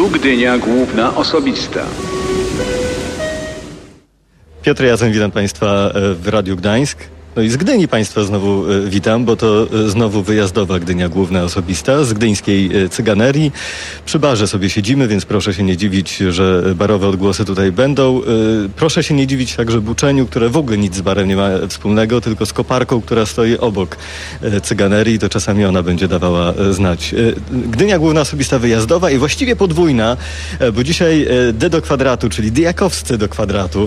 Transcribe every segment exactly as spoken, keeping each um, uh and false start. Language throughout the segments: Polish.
Tu Gdynia Główna Osobista. Piotr Jazem, witam Państwa w Radiu Gdańsk. No i z Gdyni Państwa znowu witam, bo to znowu wyjazdowa Gdynia Główna Osobista z gdyńskiej Cyganerii. Przy barze sobie siedzimy, więc proszę się nie dziwić, że barowe odgłosy tutaj będą. Proszę się nie dziwić także buczeniu, które w ogóle nic z barem nie ma wspólnego, tylko z koparką, która stoi obok Cyganerii. To czasami ona będzie dawała znać. Gdynia Główna Osobista wyjazdowa i właściwie podwójna, bo dzisiaj D do kwadratu, czyli dyjakowscy do kwadratu.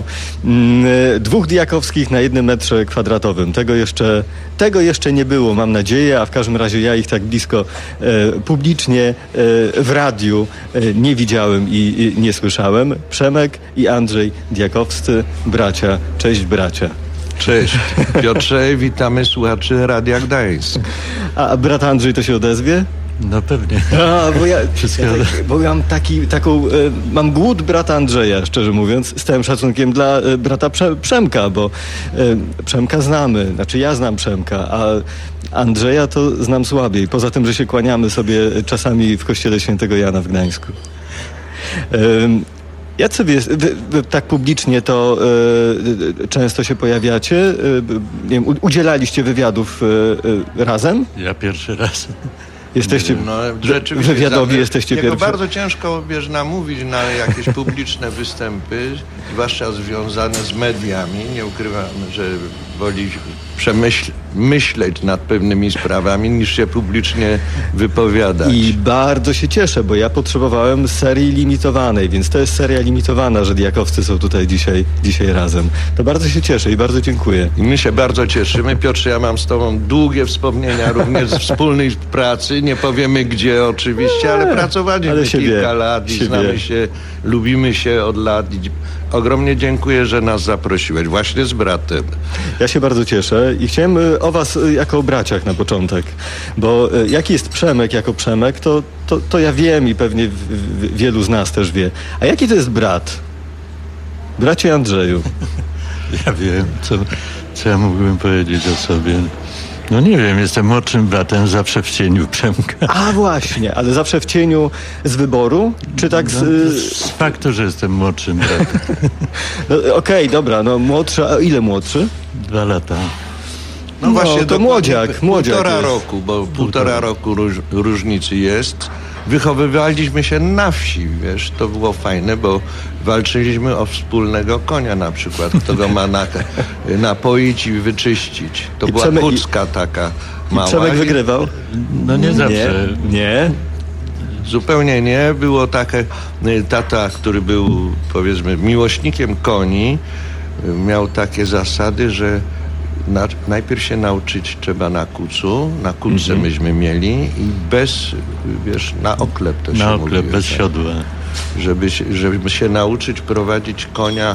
Dwóch dyjakowskich na jednym metrze kwadratowym. Tego jeszcze, tego jeszcze nie było, mam nadzieję, a w każdym razie ja ich tak blisko e, publicznie e, w radiu e, nie widziałem i, i nie słyszałem. Przemek i Andrzej Djakowscy, bracia. Cześć bracia. Cześć. Piotrze, witamy słuchaczy Radia Gdańsk. A brat Andrzej to się odezwie? No pewnie. A, bo ja, ja tak, bo ja mam taki, taką, e, mam głód brata Andrzeja, szczerze mówiąc, z całym szacunkiem dla e, brata Prze- Przemka, bo e, Przemka znamy, znaczy ja znam Przemka, a Andrzeja to znam słabiej, poza tym, że się kłaniamy sobie czasami w kościele Świętego Jana w Gdańsku. E, Jacy wy, wy, wy tak publicznie to e, często się pojawiacie? E, nie wiem, u, udzielaliście wywiadów e, e, razem? Ja pierwszy raz. Jesteście no, rzeczywiście wywiadowi, za, jesteście jego pierwsi. Bardzo ciężko, wiesz, namówić na jakieś publiczne występy, zwłaszcza związane z mediami. Nie ukrywam, że woli przemyśl, myśleć nad pewnymi sprawami, niż się publicznie wypowiadać. I bardzo się cieszę, bo ja potrzebowałem serii limitowanej, więc to jest seria limitowana, że Djakowscy są tutaj dzisiaj, dzisiaj razem. To bardzo się cieszę i bardzo dziękuję. I my się bardzo cieszymy. Piotrze, ja mam z tobą długie wspomnienia również z wspólnej pracy. Nie powiemy gdzie oczywiście, ale pracowaliśmy ale kilka wie, lat i się znamy wie. się, lubimy się od lat. I ogromnie dziękuję, że nas zaprosiłeś. Właśnie z bratem. Ja się bardzo cieszę i chciałem o was jako o braciach na początek, bo jaki jest Przemek jako Przemek, to, to, to ja wiem i pewnie w, w, wielu z nas też wie. A jaki to jest brat? Bracie Andrzeju. Ja wiem, co, co ja mógłbym powiedzieć o sobie. No nie wiem, jestem młodszym bratem, zawsze w cieniu Przemka. A właśnie, ale zawsze w cieniu z wyboru? Czy tak z... No, z faktu, że jestem młodszym bratem. No, Okej, okay, dobra, no młodszy, a ile młodszy? Dwa lata. No, no właśnie, to młodziak, młodziak Półtora jest. roku, bo półtora, półtora roku róż, różnicy jest. Wychowywaliśmy się na wsi, wiesz, to było fajne, bo walczyliśmy o wspólnego konia na przykład, kto go ma na, napoić i wyczyścić. To I była Przemek, kucka taka mała. I Przemek wygrywał? No nie zawsze. Nie, nie. Zupełnie nie. Było takie, tata, który był, powiedzmy, miłośnikiem koni, miał takie zasady, że Na, najpierw się nauczyć trzeba na kucu, na kuce mm-hmm. myśmy mieli i bez, wiesz, na oklep to na się oklep, mówiło, bez tak? siodła. Żeby się, żeby się nauczyć prowadzić konia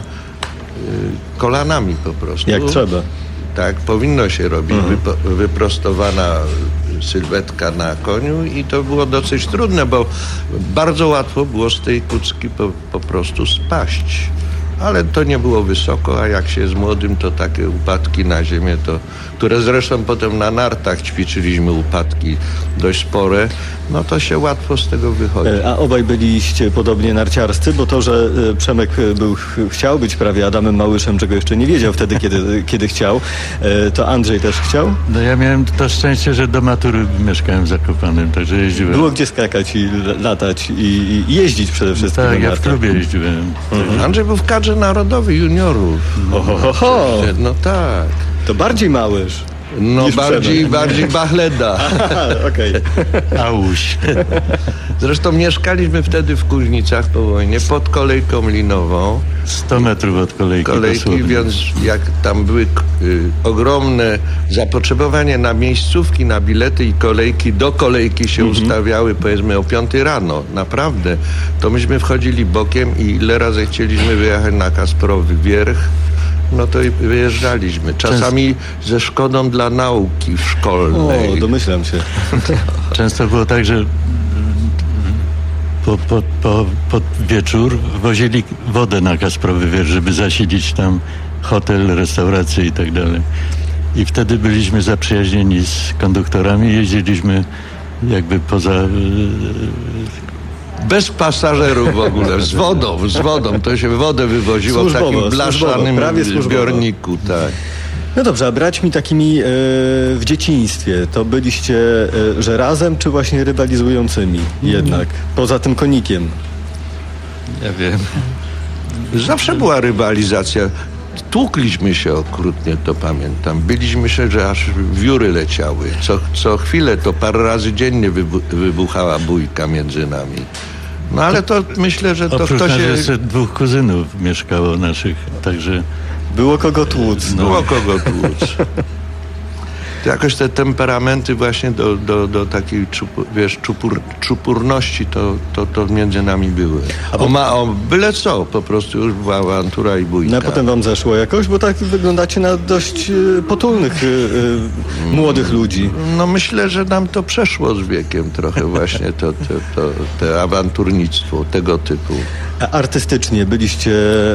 y, kolanami po prostu. Jak trzeba. Tak, powinno się robić. Mm-hmm. Wypo, wyprostowana sylwetka na koniu i to było dosyć trudne, bo bardzo łatwo było z tej kucki po, po prostu spaść. Ale to nie było wysoko, a jak się jest młodym, to takie upadki na ziemię, to, które zresztą potem na nartach ćwiczyliśmy upadki dość spore, no to się łatwo z tego wychodzi. A obaj byliście podobnie narciarscy, bo to, że Przemek był, chciał być prawie Adamem Małyszem, czego jeszcze nie wiedział wtedy, kiedy, kiedy chciał, to Andrzej też chciał? No ja miałem to szczęście, że do matury mieszkałem w Zakopanem, także jeździłem. Było gdzie skakać i latać i, i jeździć przede wszystkim. No tak, ja w klubie jeździłem. Mhm. Andrzej był w kadrze narodowej juniorów. No, ho, ho, ho. no tak. To bardziej Małysz. No bardziej, bardziej Bachleda. Okej. Ałuś. Zresztą mieszkaliśmy wtedy w Kuźnicach po wojnie, pod kolejką linową. sto metrów od kolejki. Kolejki, dosłownie. Więc jak tam były y, ogromne zapotrzebowanie na miejscówki, na bilety i kolejki, do kolejki się mhm. ustawiały, powiedzmy o piątej rano. Naprawdę. To myśmy wchodzili bokiem i ile razy chcieliśmy wyjechać na Kasprowy Wierch, no to i wyjeżdżaliśmy. Czasami Często... ze szkodą dla nauki szkolnej. O, domyślam się. Często było tak, że po, po, po, po wieczór wozili wodę na Kasprowy Wierch, żeby zasiedzieć tam hotel, restaurację i tak dalej. I wtedy byliśmy zaprzyjaźnieni z konduktorami, jeździliśmy jakby poza Bez pasażerów w ogóle, z wodą, z wodą. To się wodę wywoziło Służbowo, w takim blaszanym służbowo, prawie służbowo. zbiorniku, tak. No dobrze, a braćmi takimi e, w dzieciństwie, to byliście, e, że razem, czy właśnie rywalizującymi jednak, poza tym konikiem? Ja wiem. Zawsze była rywalizacja. Tłukliśmy się okrutnie, to pamiętam. Byliśmy się, że aż wióry leciały. Co, co chwilę to parę razy dziennie wybu- wybuchała bójka między nami. No ale to myślę, że to Oprócz ktoś nas się... jeszcze dwóch kuzynów mieszkało naszych, także... Było kogo tłuc. No. Było kogo tłuc. To jakoś te temperamenty właśnie do, do, do takiej czupu, wiesz, czupur, czupurności to, to, to między nami były. A O, ma, o byle co, po prostu już była awantura i bójka. No a potem wam zeszło jakoś, bo tak wyglądacie na dość e, potulnych e, e, młodych ludzi. No myślę, że nam to przeszło z wiekiem trochę właśnie to, to, to, to awanturnictwo tego typu. A artystycznie byliście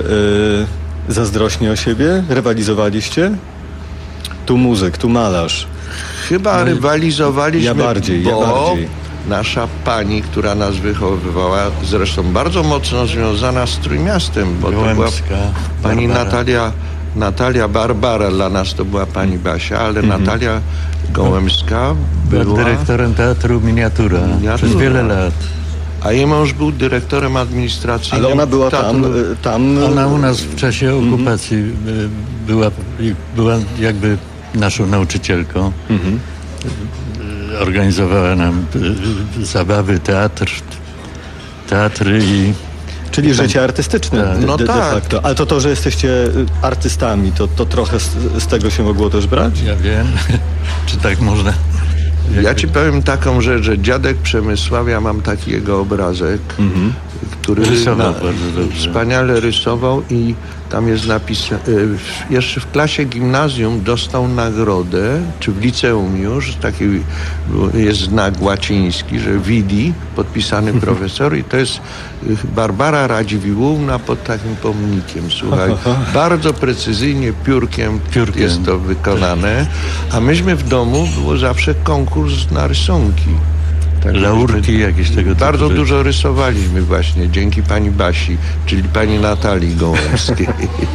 e, zazdrośni o siebie? Rywalizowaliście? Tu muzyk, tu malarz. Chyba rywalizowaliśmy, ja bardziej, bo ja bardziej. nasza pani, która nas wychowywała, zresztą bardzo mocno związana z Trójmiastem, bo to była Gołębska, pani Barbara. Natalia, Natalia Barbara, dla nas to była pani Basia, ale Mhm. Natalia Gołębska Była była, dyrektorem Teatru Miniatura, Miniatura. przez wiele lat. a jej mąż był dyrektorem administracyjnym. Ale ona była tam, teatru. e, tam... Ona u nas w czasie okupacji y, była, była jakby naszą nauczycielką. Mhm. Y, Organizowała nam y, zabawy, teatr, teatry i Czyli życie artystyczne Tak. de, No de, de tak. facto. Ale to to, że jesteście y, artystami, to, to trochę z, z tego się mogło też brać? ja wiem, czy tak można. Ja ci powiem taką rzecz, że dziadek Przemysławia, mam taki jego obrazek, Mhm. który Rysował bardzo dobrze. wspaniale rysował i tam jest napisane, jeszcze w klasie gimnazjum dostał nagrodę, czy w liceum już, taki jest znak łaciński, że Widi, podpisany profesor, i to jest Barbara Radziwiłłówna pod takim pomnikiem, słuchaj, bardzo precyzyjnie piórkiem, Piórkiem. jest to wykonane, a myśmy w domu, było zawsze konkurs na rysunki. Tak, Laurki jakieś tego typu. bardzo rzeczy. dużo rysowaliśmy właśnie dzięki pani Basi, czyli pani Natalii Gołębskiej.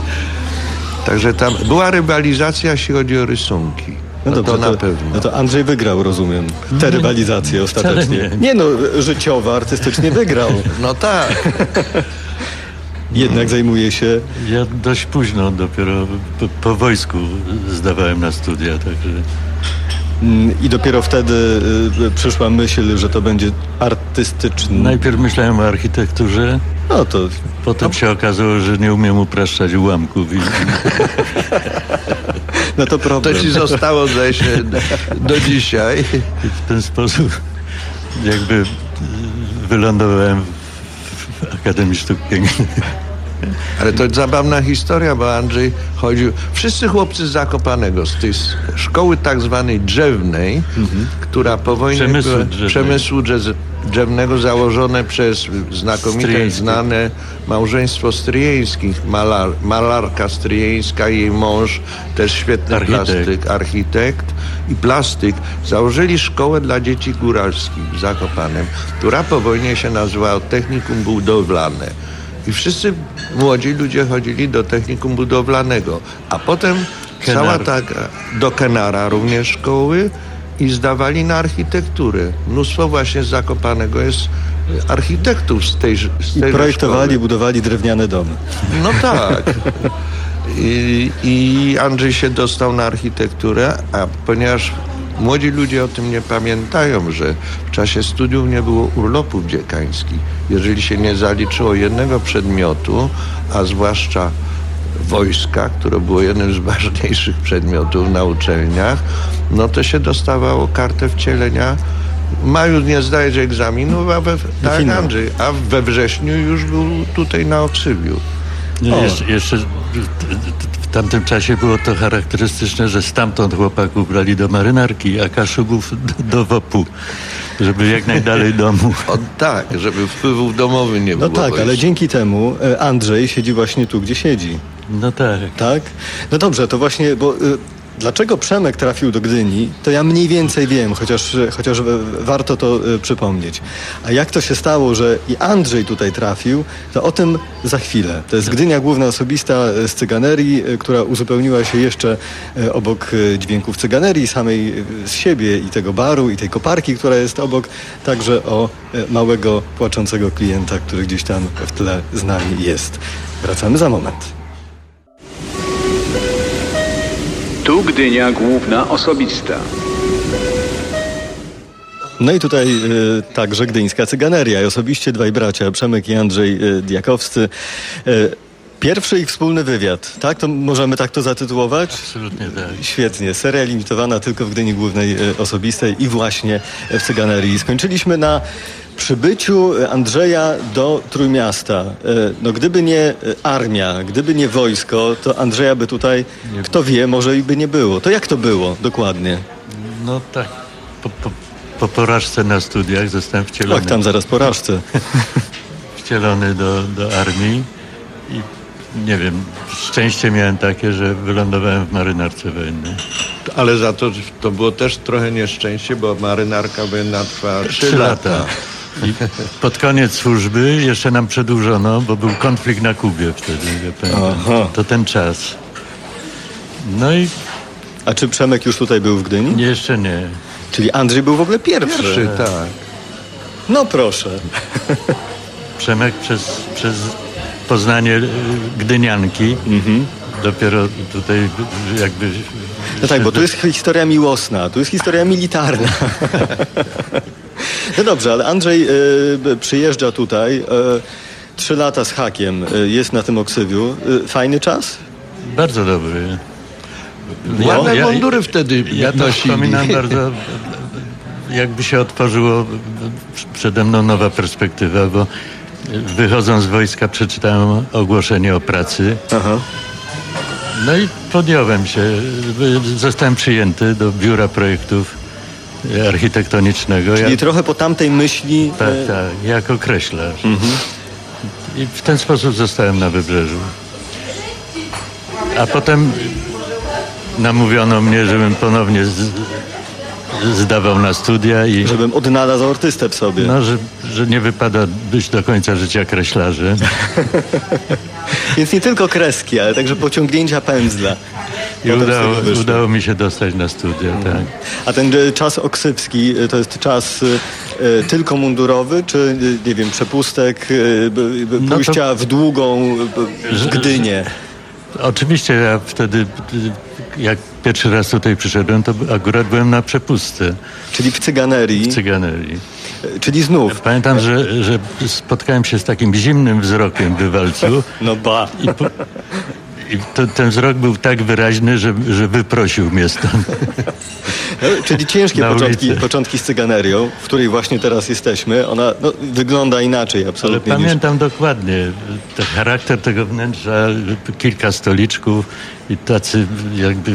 Także tam była rywalizacja, jeśli chodzi o rysunki. No, No, dobrze, to na pewno. No to Andrzej wygrał, rozumiem, te rywalizacje ostatecznie. nie. Nie no, życiowo, artystycznie wygrał. No tak. Jednak zajmuje się... Ja dość późno dopiero po, po wojsku zdawałem na studia, także mm, I dopiero wtedy y, przyszła myśl, że to będzie artystyczny. najpierw myślałem o architekturze, No to... potem się okazało, że nie umiem upraszczać ułamków i No to problem. To ci zostało, zdaje się, do dzisiaj. I w ten sposób jakby wylądowałem w Akademii Sztuk Pięknych. Ale to zabawna historia, bo Andrzej chodził... Wszyscy chłopcy z Zakopanego, z tej szkoły tak zwanej drzewnej, która po wojnie Przemysłu była, drzewnej. przemysłu drze- drzewnego założone przez znakomite, Stryjeńskich. znane małżeństwo Stryjeńskich. Malar, malarka Stryjeńska i jej mąż, też świetny Architekt. plastyk, architekt i plastyk. Założyli szkołę dla dzieci góralskich w Zakopanem, która po wojnie się nazywała Technikum Budowlane. I wszyscy młodzi ludzie chodzili do technikum budowlanego. A potem Kenar. cała taka, do Kenara również szkoły i zdawali na architekturę. Mnóstwo właśnie z Zakopanego jest architektów z tej, z I tej projektowali, szkoły. budowali drewniane domy. No tak. I, I Andrzej się dostał na architekturę, a ponieważ młodzi ludzie o tym nie pamiętają, że w czasie studiów nie było urlopów dziekańskich. Jeżeli się nie zaliczyło jednego przedmiotu, a zwłaszcza wojska, które było jednym z ważniejszych przedmiotów na uczelniach, no to się dostawało kartę wcielenia. W maju nie zdajesz egzaminu, a we, tak finał. Andrzej, a we wrześniu już był tutaj na Oksywiu. No O. jeszcze, jeszcze w- w tamtym czasie było to charakterystyczne, że stamtąd chłopaków brali do marynarki, a Kaszubów do, do W O P-u, żeby jak najdalej domu. O, tak, żeby wpływów domowych nie No było. tak, bo ale jest- dzięki temu e, Andrzej siedzi właśnie tu, gdzie siedzi. No tak. Tak? No dobrze, to właśnie, bo y, Dlaczego Przemek trafił do Gdyni, to ja mniej więcej wiem, chociaż, chociaż warto to y, przypomnieć. A jak to się stało, że i Andrzej tutaj trafił, to o tym za chwilę. To jest Gdynia Główna Osobista z Cyganerii, y, która uzupełniła się jeszcze y, obok y, dźwięków Cyganerii samej y, z siebie i tego baru i tej koparki, która jest obok, także o y, małego, płaczącego klienta, który gdzieś tam w tle z nami jest. Wracamy za moment. Tu Gdynia Główna Osobista. No i tutaj y, także gdyńska cyganeria i osobiście dwaj bracia, Przemek i Andrzej y, Djakowscy. Y, Pierwszy ich wspólny wywiad, tak? To możemy tak to zatytułować? Absolutnie tak. Świetnie. Seria limitowana tylko w Gdyni Głównej y, Osobistej i właśnie w cyganerii. Skończyliśmy na przybyciu Andrzeja do Trójmiasta. Y, no gdyby nie y, armia, gdyby nie wojsko, to Andrzeja by tutaj, Nie. kto wie, może i by nie było. To jak to było dokładnie? No tak, po, po, po porażce na studiach zostałem wcielony, Och, tam zaraz porażce. wcielony do, do armii i nie wiem, szczęście miałem takie, że wylądowałem w marynarce wojennej. Ale za to to było też trochę nieszczęście, bo marynarka wojenna trwała trzy Trzy lata. lata. I pod koniec służby jeszcze nam przedłużono, bo był konflikt na Kubie wtedy, ja pamiętam. Aha. To ten czas. No i A czy Przemek już tutaj był w Gdyni? jeszcze nie. Czyli Andrzej był w ogóle pierwszy. Pierwszy, tak. No proszę. Przemek przez, przez Poznanie y, Gdynianki dopiero tutaj jakby... No tak, bo tu jest historia miłosna, tu jest historia militarna. No dobrze, ale Andrzej y, przyjeżdża tutaj, y, trzy lata z hakiem, y, jest na tym oksywiu. Y, fajny czas? Bardzo dobry. Ładne Ja- mundury wtedy Ja to nosili. wspominam bardzo, jakby się otworzyło przede mną nowa perspektywa, bo wychodząc z wojska przeczytałem ogłoszenie o pracy. Aha. No i podjąłem się. Zostałem przyjęty do biura projektów architektonicznego. Czyli Ja, trochę po tamtej myśli... tak, y, tak, jako kreślarz. I w ten sposób zostałem na Wybrzeżu. A potem namówiono mnie, żebym ponownie z, zdawał na studia i Żebym odnalazł artystę w sobie. no, że, że nie wypada być do końca życia kreślarzem. Więc nie tylko kreski, ale także pociągnięcia pędzla. I Potem z udało, tego wyszło. udało mi się dostać na studia, tak. A ten y, czas oksywski y, to jest czas y, y, tylko mundurowy, czy y, nie wiem, przepustek, y, b- b- No to- pójścia w długą y, w Gdynię? Oczywiście ja wtedy, jak pierwszy raz tutaj przyszedłem, to akurat byłem na przepustce Czyli w cyganerii, w Cyganerii. y, czyli znów. Pamiętam, że, że spotkałem się z takim zimnym wzrokiem bywalców No ba. i, po, i to, ten wzrok był tak wyraźny, że, że wyprosił mnie stąd. No, czyli ciężkie Na początki, ulicy. początki z cyganerią, w której właśnie teraz jesteśmy. Ona no, wygląda inaczej Ale absolutnie niż... pamiętam dokładnie ten charakter tego wnętrza, kilka stoliczków i tacy jakby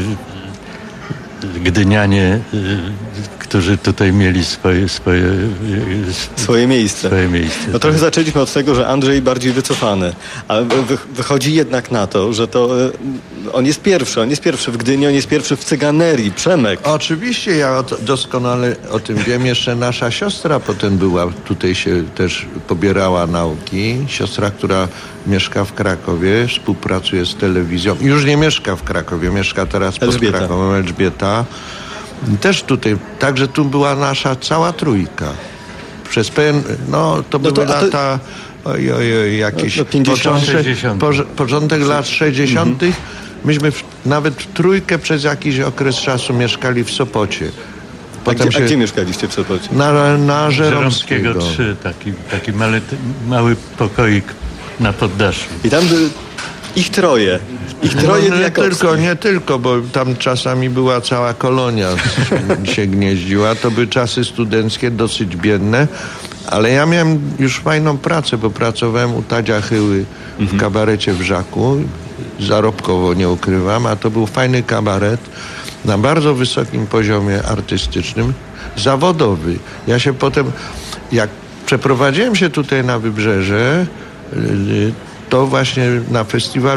gdynianie, y, którzy tutaj mieli swoje, swoje, y, Swoje miejsce. swoje miejsce. No trochę zaczęliśmy od tego, że Andrzej bardziej wycofany, ale wy, wychodzi jednak na to, że to y, on jest pierwszy, on jest pierwszy w Gdyni, on jest pierwszy w cyganerii, Przemek. Oczywiście, ja o to, doskonale o tym wiem. Jeszcze nasza siostra potem była, tutaj się też pobierała nauki. Siostra, która mieszka w Krakowie, współpracuje z telewizją. Już nie mieszka w Krakowie, mieszka teraz pod Elżbieta. Krakowem, Elżbieta. Też tutaj, także tu była nasza cała trójka. Przez pewien, no to No były to- a to- lata, oj, oj, oj, jakieś No, no pięćdziesiąte. początek, sześćdziesiąte. porze- początek lat sześćdziesiątych. Myśmy w, nawet w trójkę przez jakiś okres czasu mieszkali w Sopocie. A gdzie, a gdzie mieszkaliście w Sopocie? Na, na Żeromskiego Żeromskiego. trzy, taki, taki mały, mały pokoik na poddaszu. I tam by ich troje. Ich troje No, nie Djakowskich. tylko, nie tylko, bo tam czasami była cała kolonia się gnieździła. To były czasy studenckie, dosyć biedne. Ale ja miałem już fajną pracę, bo pracowałem u Tadzia Chyły w kabarecie w Żaku. Zarobkowo, nie ukrywam, a to był fajny kabaret na bardzo wysokim poziomie artystycznym, zawodowy. Ja się potem, jak przeprowadziłem się tutaj na Wybrzeże, y, to właśnie na festiwalu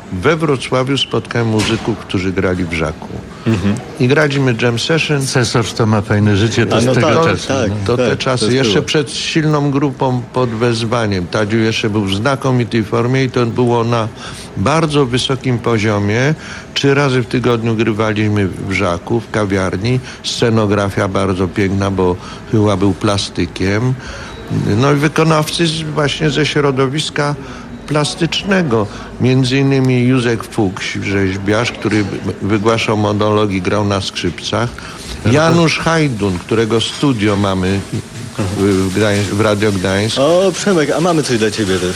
we Wrocławiu spotkałem muzyków, którzy grali w Żaku. Mhm. I graliśmy jam session. Cesarz to ma fajne życie, to A, z no tego tak, czasu. tak. no. To te Tak, czasy. to Jeszcze było. przed silną grupą pod wezwaniem. Tadziu jeszcze był w znakomitej formie i to było na bardzo wysokim poziomie. Trzy razy w tygodniu grywaliśmy w Żaku, w kawiarni. Scenografia bardzo piękna, bo chyba był plastykiem. No i wykonawcy z, właśnie ze środowiska plastycznego. Między innymi Józef Fuchs, rzeźbiarz, który wygłaszał monologi, grał na skrzypcach. Janusz Hajdun, którego studio mamy w, Gdańsk, w Radio Gdańsk. O, Przemek, a mamy coś dla ciebie też.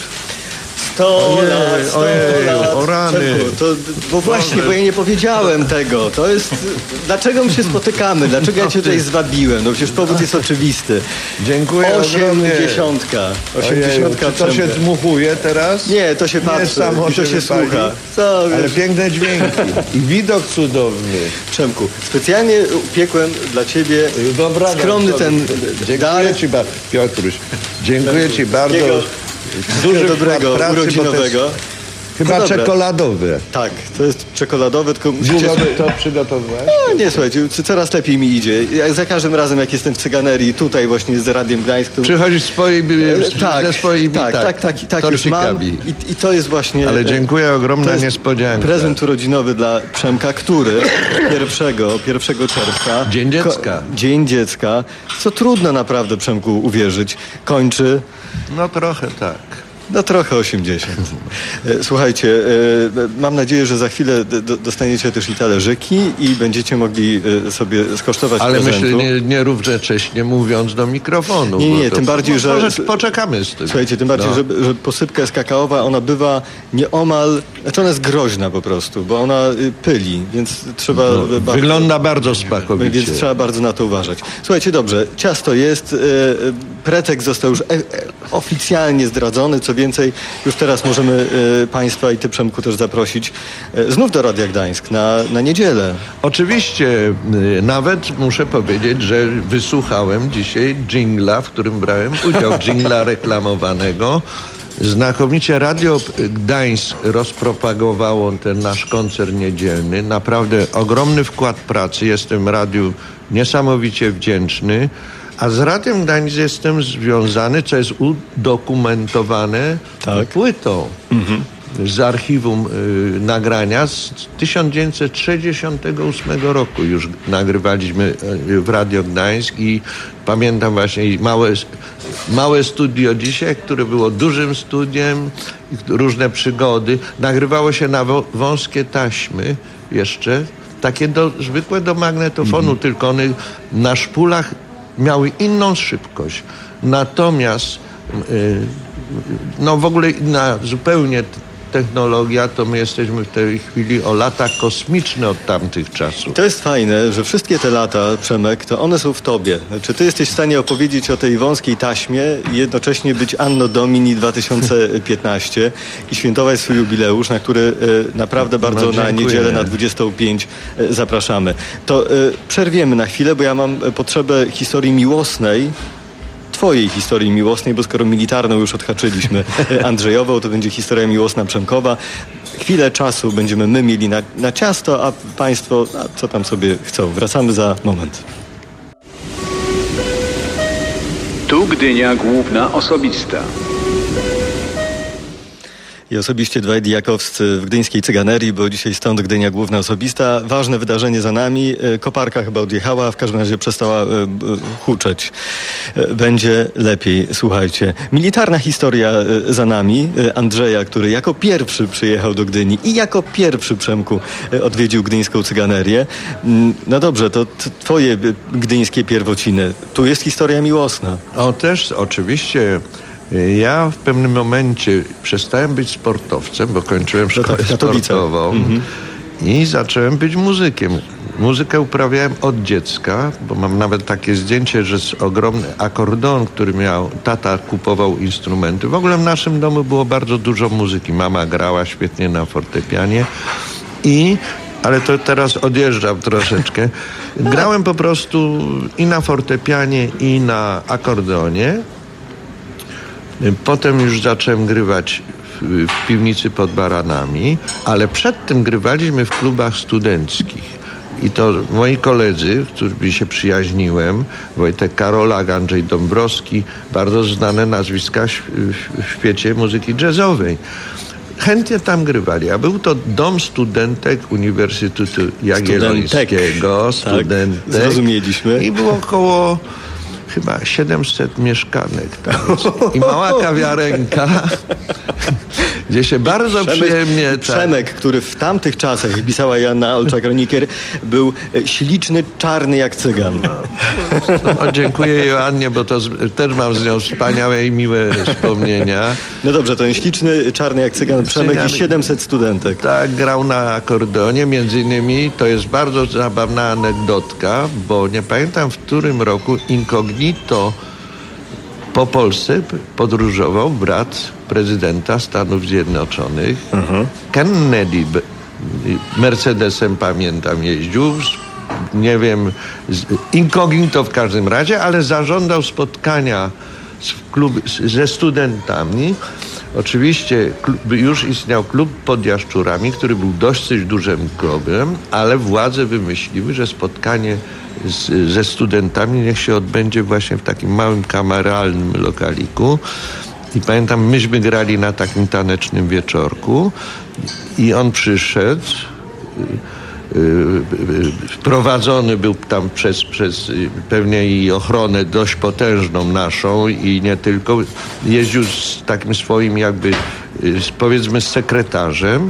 sto Ojej, lat, sto ojej, lat. o rany. Przemku, to, bo właśnie, bo ja nie powiedziałem tego. To jest... Dlaczego my się spotykamy? Dlaczego ja cię tutaj zwabiłem? No przecież powód jest oczywisty. Dziękuję ogromnie. Osiemdziesiątka. Ojej, Osiemdziesiątka czy to się Przemka. dmuchuje teraz? Nie, to się patrzy samo i to się wypali. słucha. Co, Ale wiesz, piękne dźwięki. I widok cudowny. Przemku, specjalnie upiekłem dla ciebie Dobra, skromny dobra. ten Dziękuję dar. ci bardzo, Piotruś. Dziękuję ci bardzo. Wszystkiego Duży dobrego, wkład pracy, bo to urodzinowego. jest Chyba No dobra. czekoladowe. Tak, to jest czekoladowe, tylko musicie... Długo to przygotowałeś? No, nie, słuchajcie, c- coraz lepiej mi idzie. Ja za każdym razem, jak jestem w Cyganerii, tutaj właśnie z Radiem Gdańsk, to... Przychodzisz swoimi, E, tak, ze swoimi tak, tak, tak, tak, już mam. torcikami. I, I to jest właśnie... Ale e, dziękuję, ogromna to jest niespodzianka. prezent urodzinowy dla Przemka, który pierwszego, pierwszego czerwca... Dzień dziecka. Ko- Dzień dziecka, co trudno naprawdę, Przemku, uwierzyć, kończy... No trochę tak. No trochę osiemdziesiąt. E, Słuchajcie, e, mam nadzieję, że za chwilę d- d- dostaniecie też i talerzyki i będziecie mogli e, sobie skosztować Ale prezentu. myślę, nie, nie równocześnie mówiąc do mikrofonu. Nie, bo nie, to, tym bardziej, że- Może poczekamy z tym. Słuchajcie, tym bardziej, No. że, że posypka jest kakaowa, ona bywa nieomal, znaczy ona jest groźna po prostu, bo ona y, pyli, więc trzeba... No, bardzo, wygląda bardzo smakowicie. Więc trzeba bardzo na to uważać. Słuchajcie, dobrze, ciasto jest, y, y, pretekst został już e, e, oficjalnie zdradzony, co więcej, już teraz możemy y, Państwa i Ty, Przemku, też zaprosić y, znów do Radia Gdańsk na, na niedzielę. Oczywiście, y, nawet muszę powiedzieć, że wysłuchałem dzisiaj dżingla, w którym brałem udział, dżingla reklamowanego. Znakomicie Radio Gdańsk rozpropagowało ten nasz koncert niedzielny. Naprawdę ogromny wkład pracy. Jestem radiu niesamowicie wdzięczny. A z Radiem Gdańsk jestem związany, co jest udokumentowane Tak. płytą. Z archiwum y, nagrania z tysiąc dziewięćset sześćdziesiątego ósmego roku już nagrywaliśmy y, w Radio Gdańsk i pamiętam właśnie i małe, małe studio dzisiaj, które było dużym studiem, różne przygody. Nagrywało się na wo, wąskie taśmy jeszcze, takie do, zwykłe do magnetofonu, mhm. tylko one na szpulach miały inną szybkość. Natomiast y, no w ogóle inna zupełnie technologia, to my jesteśmy w tej chwili o lata kosmiczne od tamtych czasów. To jest fajne, że wszystkie te lata, Przemek, to one są w tobie. Znaczy, ty jesteś w stanie opowiedzieć o tej wąskiej taśmie i jednocześnie być Anno Domini dwa tysiące piętnaście i świętować swój jubileusz, na który e, naprawdę bardzo No, na dziękuję. niedzielę na dwudziestą pięć e, zapraszamy. To e, przerwiemy na chwilę, bo ja mam e, potrzebę historii miłosnej, twojej historii miłosnej, bo skoro militarną już odhaczyliśmy e, Andrzejową, to będzie historia miłosna Przemkowa. Chwilę czasu będziemy my mieli na, na ciasto, a państwo a co tam sobie chcą. Wracamy za moment. Tu Gdynia Główna Osobista. I osobiście dwaj diakowscy w gdyńskiej Cyganerii, bo dzisiaj stąd Gdynia Główna Osobista. Ważne wydarzenie za nami. E, Koparka chyba odjechała, w każdym razie przestała e, e, huczeć. E, będzie lepiej, słuchajcie. Militarna historia e, za nami. E, Andrzeja, który jako pierwszy przyjechał do Gdyni i jako pierwszy, Przemku, e, odwiedził gdyńską Cyganerię. Mm, No dobrze, to t- twoje e, gdyńskie pierwociny. Tu jest historia miłosna. O, też oczywiście. Ja w pewnym momencie przestałem być sportowcem, bo kończyłem szkołę tak, w Katowicach. sportową Mhm. i zacząłem być muzykiem. Muzykę uprawiałem od dziecka, bo mam nawet takie zdjęcie, że jest ogromny akordeon, który miał, tata kupował instrumenty. W ogóle w naszym domu było bardzo dużo muzyki. Mama grała świetnie na fortepianie i ale to teraz odjeżdżam troszeczkę. Grałem po prostu i na fortepianie, i na akordeonie. Potem już zacząłem grywać w, w piwnicy pod Baranami, ale przed tym grywaliśmy w klubach studenckich. I to moi koledzy, z którymi się przyjaźniłem, Wojtek Karolak, Andrzej Dąbrowski, bardzo znane nazwiska w świecie muzyki jazzowej. Chętnie tam grywali, a był to dom studentek Uniwersytetu Jagiellońskiego. Studentek. Tak, zrozumieliśmy. I było około chyba siedemset mieszkanek tam. I mała kawiarenka, gdzie się bardzo Przemek, przyjemnie... Tak. Przemek, który w tamtych czasach, jak pisała Joanna Olczak-Roniker, był śliczny, czarny jak cygan. No, dziękuję Joannie, bo to z, też mam z nią wspaniałe i miłe wspomnienia. No dobrze, ten śliczny, czarny jak cygan Przemek i siedemset studentek. Tak, grał na akordeonie, między innymi, to jest bardzo zabawna anegdotka, bo nie pamiętam w którym roku incognito po Polsce podróżował brat prezydenta Stanów Zjednoczonych. Uh-huh. Kennedy Mercedesem, pamiętam, jeździł. Nie wiem, incognito w każdym razie, ale zażądał spotkania z klub, ze studentami. Oczywiście już istniał klub pod Jaszczurami, który był dosyć dużym klubem, ale władze wymyśliły, że spotkanie z, ze studentami niech się odbędzie właśnie w takim małym kameralnym lokaliku. I pamiętam, myśmy grali na takim tanecznym wieczorku i on przyszedł. Wprowadzony był tam przez, przez pewnie i ochronę dość potężną naszą i nie tylko. Jeździł z takim swoim jakby, powiedzmy, sekretarzem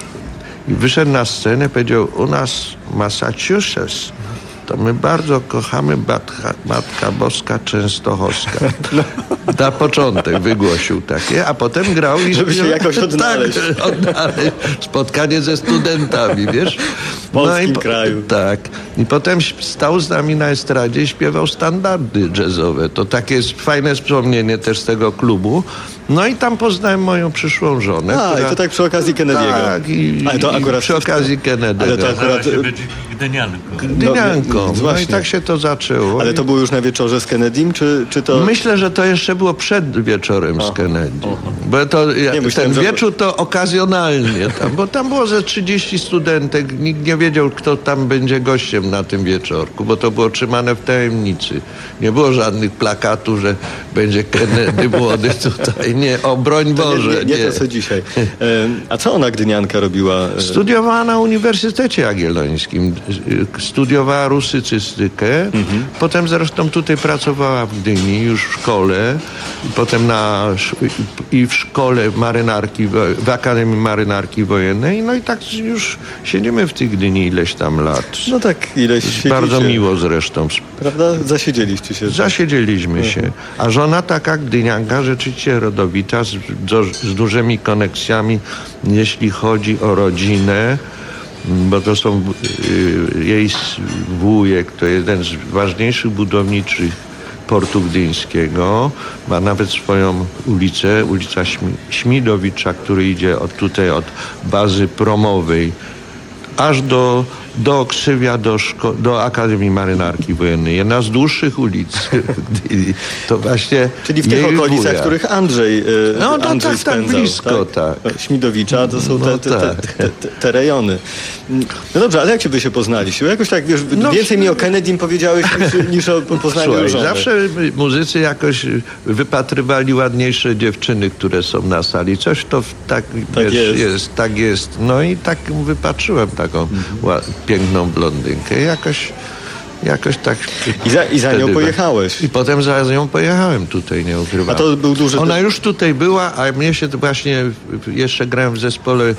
i wyszedł na scenę, powiedział: u nas Massachusetts to my bardzo kochamy Matka, Matka Boska Częstochowska. No. Na początek wygłosił takie, a potem grał i... Żeby się jakoś odnaleźć. Tak, odnaleźć. Spotkanie ze studentami, wiesz? W polskim no i, kraju. Tak. I potem stał z nami na estradzie i śpiewał standardy jazzowe. To takie jest fajne wspomnienie też z tego klubu. No i tam poznałem moją przyszłą żonę. A, która... i to tak przy okazji Kennedy'ego. Tak, i, ale to akurat... i przy okazji Kennedy'ego. Ale to akurat... być Gdynianką. Gdynianką. No, no i tak się to zaczęło. Ale to było już na wieczorze z Kennedym, czy, czy to... Myślę, że to jeszcze było przed wieczorem z Kennedy. Aha. Bo to, ja, nie, myślałem, ten że... wieczór to okazjonalnie tam, bo tam było ze trzydzieści studentek. Nikt nie wiedział, kto tam będzie gościem na tym wieczorku, bo to było trzymane w tajemnicy. Nie było żadnych plakatów, że będzie Kennedy młody tutaj. Nie, o broń Boże. Nie, nie, nie, nie to co dzisiaj. A co ona, Gdynianka, robiła? Studiowała na Uniwersytecie Jagiellońskim. Studiowała rusycystykę. Mhm. Potem zresztą tutaj pracowała w Gdyni, już w szkole. Potem na, i w szkole marynarki, w Akademii Marynarki Wojennej. No i tak już siedzimy w tej Gdyni ileś tam lat. No tak, ileś siedzicie. Bardzo miło zresztą. Prawda? Zasiedzieliście się. Zasiedzieliśmy mhm. się. A żona taka Gdynianka, rzeczywiście rodowita, z, z dużymi koneksjami, jeśli chodzi o rodzinę, bo to są y, jej wujek, to jeden z ważniejszych budowniczych portu gdyńskiego. Ma nawet swoją ulicę, ulica Śmidowicza, który idzie od tutaj, od bazy promowej, aż do, do Oksywia, do, szko- do Akademii Marynarki Wojennej. Jedna z dłuższych ulic. To właśnie czyli w tych okolicach, wuja. w których Andrzej, yy, no, no Andrzej tak, spędzał. tak blisko, tak. tak. Śmidowicza to są te, no te, tak. te, te, te, te rejony. No dobrze, ale jak się wy się poznaliście? Jakoś tak, wiesz, no, więcej mi o Kennedym powiedziałeś niż, niż o poznaniu Słuchaj, żony. zawsze muzycy jakoś wypatrywali ładniejsze dziewczyny, które są na sali. Coś to tak, tak wiesz, jest. jest. Tak jest. No i tak wypatrzyłem taką mhm. ła- piękną blondynkę. Jakoś Jakoś tak... I za, i za nią pojechałeś. I potem za nią pojechałem tutaj, nie ukrywam. A to był duży... Ona już tutaj była, a mnie się to właśnie... Jeszcze grałem w zespole y,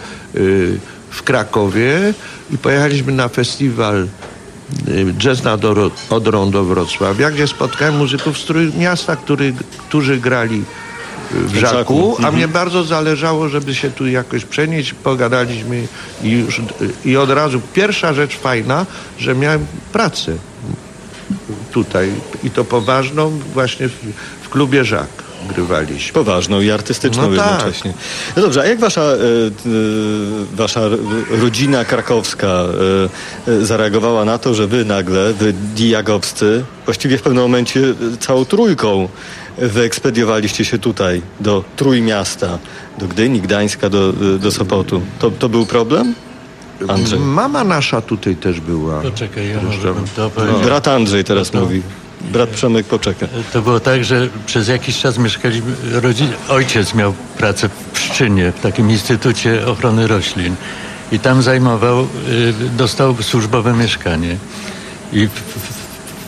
w Krakowie i pojechaliśmy na festiwal y, Jazz nad Odrą do Wrocławia, gdzie spotkałem muzyków z Trójmiasta, który, którzy grali w Żaku, a mnie bardzo zależało, żeby się tu jakoś przenieść. Pogadaliśmy i już i od razu pierwsza rzecz fajna, że miałem pracę tutaj i to poważną właśnie w, w klubie Żak. grywaliśmy. Poważną i artystyczną No tak. jednocześnie. No dobrze, a jak wasza, e, e, wasza rodzina krakowska e, e, zareagowała na to, że wy nagle, wy dijagowscy, właściwie w pewnym momencie całą trójką wyekspediowaliście się tutaj, do Trójmiasta, do Gdyni, Gdańska, do, do Sopotu. To, to był problem? Andrzej. Mama nasza tutaj też była. Poczekaj, ja Zresztą- może bym to powiedział. Brat Andrzej teraz No to- mówi. Brat Przemek poczeka. To było tak, że przez jakiś czas mieszkaliśmy, rodzin, ojciec miał pracę w Pszczynie, w takim Instytucie Ochrony Roślin i tam zajmował, y, dostał służbowe mieszkanie i w, w,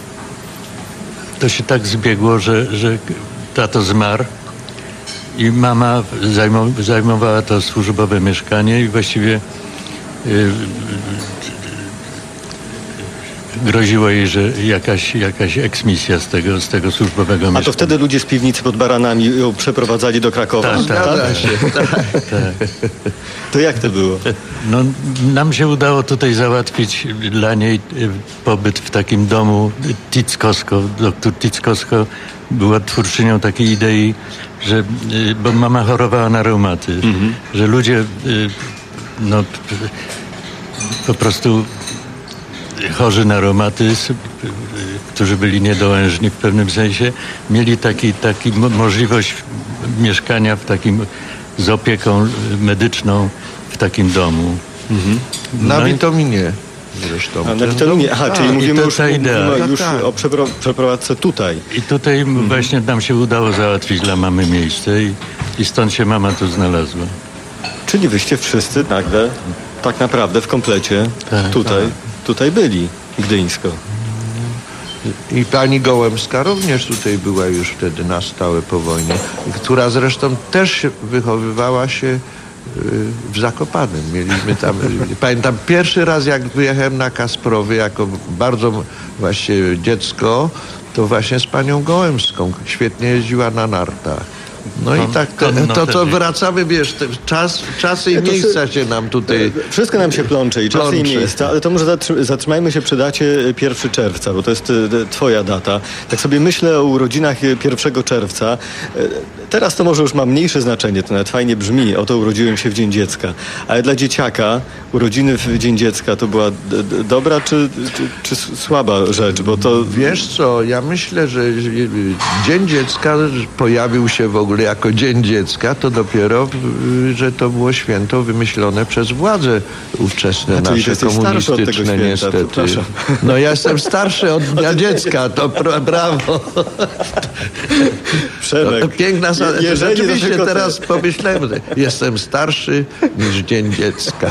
to się tak zbiegło, że, że tato zmarł i mama zajmow, zajmowała to służbowe mieszkanie i właściwie y, groziło jej, że jakaś, jakaś eksmisja z tego, z tego służbowego A mieszkania. to wtedy ludzie z piwnicy pod Baranami ją przeprowadzali do Krakowa? Tak, tak. Zgadza się. To jak to było? No, nam się udało tutaj załatwić dla niej y, pobyt w takim domu Tickowsko. Doktor Tickowsko była twórczynią takiej idei, że, y, bo mama chorowała na reumatyzm, Mhm. że ludzie y, no, p- p- po prostu chorzy na reumatyzm, y, y, którzy byli niedołężni w pewnym sensie, mieli taki, taki mo- możliwość mieszkania w takim z opieką medyczną w takim domu. Na No i- Witominie zresztą. A na Witaminie. Aha, czyli i mówimy to już, ta idea. mówimy Tak, już tak. o przepro- przeprowadzce tutaj. I tutaj właśnie nam się udało załatwić dla mamy miejsce i, i stąd się mama tu znalazła. Czyli wyście wszyscy nagle, tak naprawdę w komplecie Tak, tutaj, tutaj byli, gdyńsko. I pani Gołębska również tutaj była już wtedy na stałe po wojnie, która zresztą też się wychowywała się y, w Zakopanem. Mieliśmy tam, pamiętam pierwszy raz jak wyjechałem na Kasprowy jako bardzo właśnie dziecko, to właśnie z panią Gołębską. Świetnie jeździła na nartach. No i Kon- tak te, konno to, to też. wracamy, wiesz, te, czas, czasy i To się- miejsca się nam tutaj... Wszystko nam się plącze i czasy i Plącze. miejsca, ale to może zatrzy- zatrzymajmy się przy dacie pierwszego czerwca, bo to jest e, twoja data. Tak sobie myślę o urodzinach e, pierwszego czerwca. E, Teraz to może już ma mniejsze znaczenie, to nawet fajnie brzmi, oto urodziłem się w Dzień Dziecka. Ale dla dzieciaka urodziny w Dzień Dziecka to była d- d- dobra czy, czy, czy słaba rzecz, bo to... Wiesz co, ja myślę, że Dzień Dziecka pojawił się w ogóle jako Dzień Dziecka, to dopiero, y, że to było święto wymyślone przez władze ówczesne, A, czyli nasze ty jesteś starszy od tego komunistyczne święta, niestety. przepraszam. No ja jestem starszy od Dnia Dziecka, to pro, brawo. Przemek, To piękna za- je- jeżeli to Rzeczywiście tylko ty- teraz pomyślałem, że jestem starszy niż Dzień Dziecka.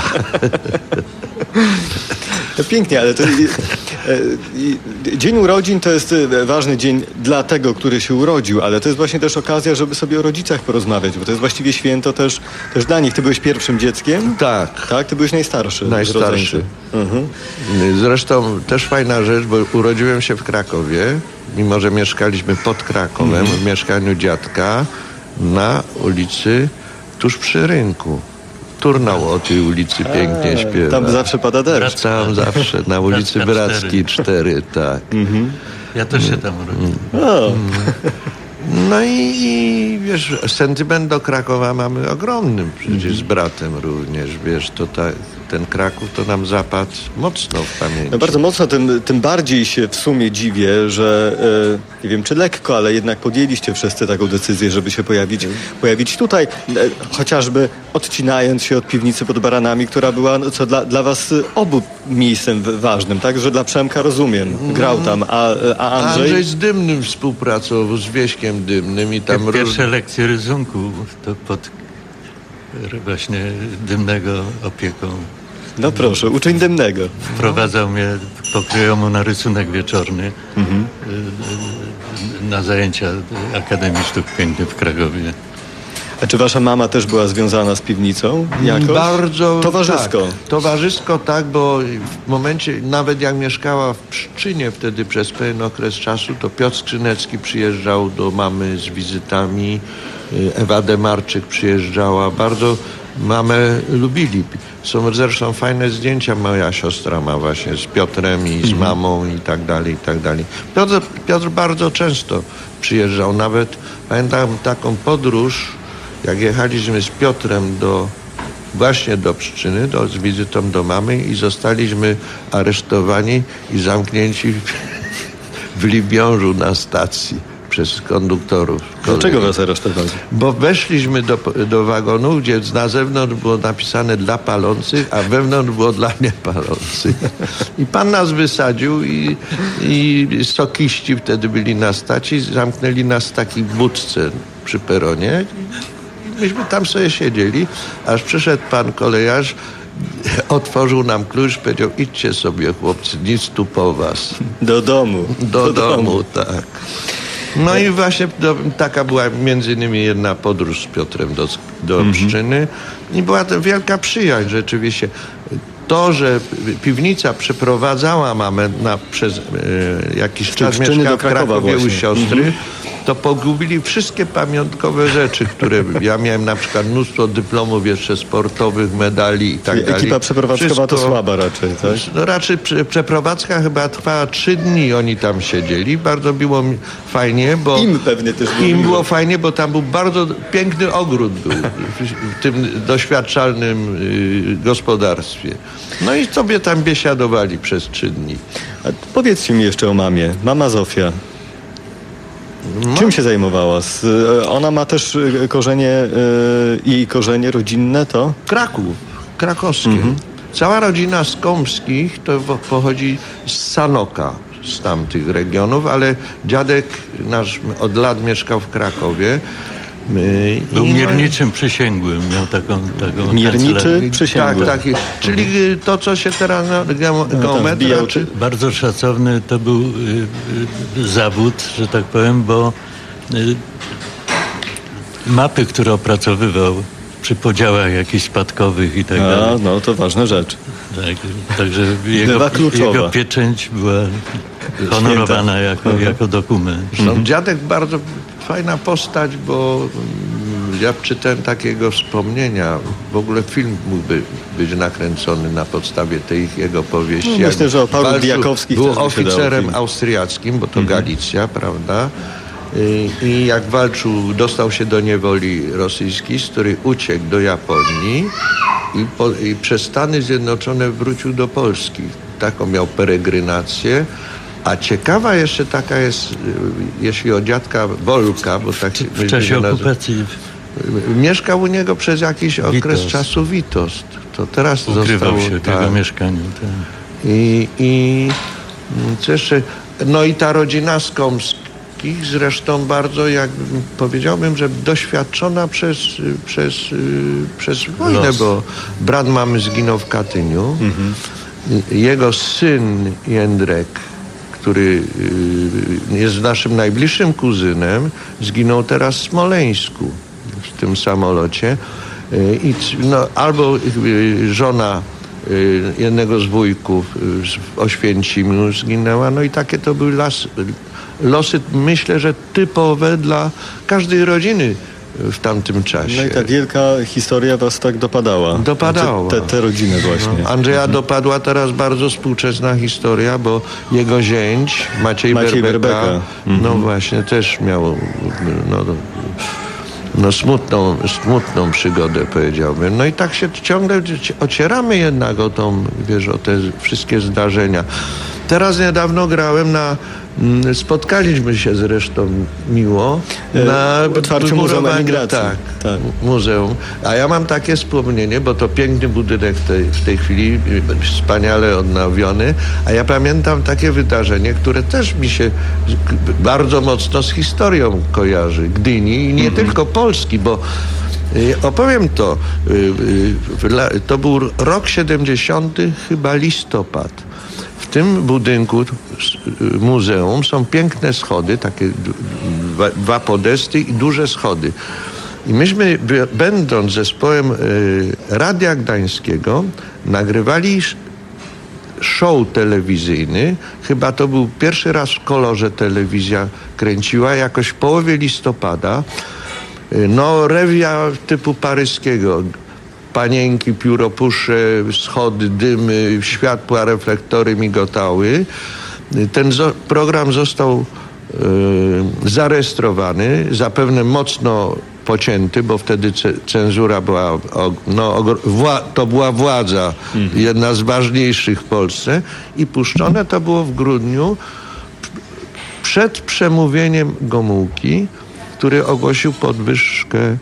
To pięknie, ale to, e, e, dzień urodzin to jest e, ważny dzień dla tego, który się urodził, ale to jest właśnie też okazja, żeby sobie o rodzicach porozmawiać, bo to jest właściwie święto też, też dla nich. Ty byłeś pierwszym dzieckiem? Tak. Tak? Ty byłeś najstarszy. z Najstarszy. rodzeńców. Mhm. Zresztą też fajna rzecz, bo urodziłem się w Krakowie, mimo że mieszkaliśmy pod Krakowem, w mieszkaniu dziadka na ulicy tuż przy rynku. Turnał o tej ulicy pięknie śpiewa. Tam zawsze pada deszcz. Tam zawsze, na ulicy Bracka Brackiej cztery, tak. Ja też się tam urodziłem. O, No i, i wiesz, sentyment do Krakowa mamy ogromny, przecież z bratem również, wiesz, to ta, ten Kraków to nam zapadł mocno w pamięci. no bardzo mocno, tym, tym bardziej się w sumie dziwię, że e, nie wiem czy lekko, ale jednak podjęliście wszyscy taką decyzję, żeby się pojawić, pojawić tutaj, e, chociażby odcinając się od piwnicy pod Baranami, która była no, co dla, dla was e, obu miejscem w- ważnym, tak? Że dla Przemka rozumiem, grał tam, a, a Andrzej... Andrzej z Dymnym współpracował, z Wieśkiem Dymnym i tam... Pierwsze lekcje rysunku to pod e, właśnie Dymnego opieką. No proszę, uczeń dymnego. Wprowadzał mnie pokryjomu na rysunek wieczorny y, y, na zajęcia Akademii Sztuk Pięknych w Krakowie. A czy wasza mama też była związana z piwnicą jakoś? Bardzo Towarzysko. Tak, towarzysko tak, bo w momencie, nawet jak mieszkała w Pszczynie wtedy przez pewien okres czasu, to Piotr Skrzynecki przyjeżdżał do mamy z wizytami, y, Ewa Demarczyk przyjeżdżała, bardzo mamę lubili. Są zresztą fajne zdjęcia, moja siostra ma właśnie z Piotrem i z mamą i tak dalej, i tak dalej. Piotr, Piotr bardzo często przyjeżdżał. Nawet pamiętam taką podróż, jak jechaliśmy z Piotrem do właśnie do Pszczyny, do, z wizytą do mamy i zostaliśmy aresztowani i zamknięci w, w Libiążu na stacji przez konduktorów. Dlaczego was aresztowali? Bo weszliśmy do, do wagonu, gdzie na zewnątrz było napisane dla palących, a wewnątrz było dla niepalących. I pan nas wysadził i, i sokiści wtedy byli na stacji, zamknęli nas w takiej budce przy peronie. Myśmy tam sobie siedzieli, aż przyszedł pan kolejarz, otworzył nam klucz, powiedział: idźcie sobie, chłopcy, nic tu po was. Do domu. Do, do domu, domu, tak. No i właśnie do, taka była między innymi jedna podróż z Piotrem do, do mm-hmm. Pszczyny i była to wielka przyjaźń rzeczywiście. To, że piwnica przeprowadzała mamę na, przez e, jakiś czas, mieszkała w Krakowie u siostry, mm-hmm. to pogubili wszystkie pamiątkowe rzeczy, które ja miałem, na przykład mnóstwo dyplomów jeszcze sportowych, medali i tak dalej. Ekipa przeprowadzkowa Wszystko, to słaba raczej, tak? No raczej prze, przeprowadzka chyba trwała trzy dni, oni tam siedzieli. Bardzo było mi fajnie, bo... Im pewnie też było Im było fajnie, bo tam był bardzo piękny ogród był w tym doświadczalnym y, gospodarstwie. No i sobie tam biesiadowali przez trzy dni. A powiedzcie mi jeszcze o mamie. Mama Zofia. Czym się zajmowała? Ona ma też korzenie, jej korzenie rodzinne to? Kraków, krakowskie. Mhm. Cała rodzina Skąpskich to pochodzi z Sanoka, z tamtych regionów, ale dziadek nasz od lat mieszkał w Krakowie. Był I mierniczym przysięgłym, miał taką, taką Mierniczy przysięgły. Tak, tak. Czyli to, co się teraz geometria... No, czy... Bardzo szacowny to był y, y, zawód, że tak powiem, bo y, mapy, które opracowywał przy podziałach jakichś spadkowych i tak A, dalej. No to ważna rzecz. Tak, także jego, jego pieczęć była honorowana jako, mhm. jako dokument. Mhm. Dziadek bardzo fajna postać, bo ja czytałem takiego wspomnienia. W ogóle film mógłby być nakręcony na podstawie tej jego powieści. No, myślę, że o Paulu Diakowskich był oficerem austriackim, bo to mhm. Galicja, prawda? I, I jak walczył, dostał się do niewoli rosyjskiej, z której uciekł do Japonii i, po, i przez Stany Zjednoczone wrócił do Polski. Taką miał peregrinację. A ciekawa jeszcze taka jest, jeśli o dziadka Wolka, bo tak się... W czasie okupacji... Mieszkał u niego przez jakiś okres Witost. czasu Witost. To teraz Ukrywał zostało... się w tak. jego mieszkaniu. Tak. I, i co jeszcze... No i ta rodzina Skąpskich zresztą bardzo, jak powiedziałbym, że doświadczona przez, przez, przez wojnę, Los. bo brat mamy zginął w Katyniu. Mhm. Jego syn Jędrek, który jest naszym najbliższym kuzynem, zginął teraz w Smoleńsku w tym samolocie. I no, albo żona jednego z wujków w Oświęcimiu zginęła. No i takie to były las, losy, myślę, że typowe dla każdej rodziny w tamtym czasie. No i ta wielka historia was tak dopadała. Dopadała. Te, te rodziny właśnie. No, Andrzeja mhm. dopadła teraz bardzo współczesna historia, bo jego zięć, Maciej, Maciej Berbeka, Berbeka. Mhm. no właśnie też miał no, no, smutną, smutną przygodę, powiedziałbym. No i tak się ciągle ocieramy jednak o tą, wiesz, o te wszystkie zdarzenia. Teraz niedawno grałem na Spotkaliśmy się zresztą miło na otwarciu Muzeum Emigracji. Tak, tak, muzeum. A ja mam takie wspomnienie, bo to piękny budynek w tej, w tej chwili, wspaniale odnowiony, a ja pamiętam takie wydarzenie, które też mi się bardzo mocno z historią kojarzy Gdyni i nie mm-hmm. tylko Polski, bo opowiem to, to był rok siedemdziesiąty, chyba listopad. W tym budynku muzeum są piękne schody, takie dwa, dwa podesty i duże schody. I myśmy, będąc zespołem Radia Gdańskiego, nagrywali show telewizyjny. Chyba to był pierwszy raz w kolorze telewizja kręciła, jakoś w połowie listopada. No, rewia typu paryskiego. Panienki, pióropusze, schody, dymy, światła, reflektory migotały. Ten zo- program został y, zarejestrowany, zapewne mocno pocięty, bo wtedy ce, cenzura była, o, no, wła, to była władza, mhm. jedna z ważniejszych w Polsce i puszczone to było w grudniu przed przemówieniem Gomułki, który ogłosił podwyżkę y,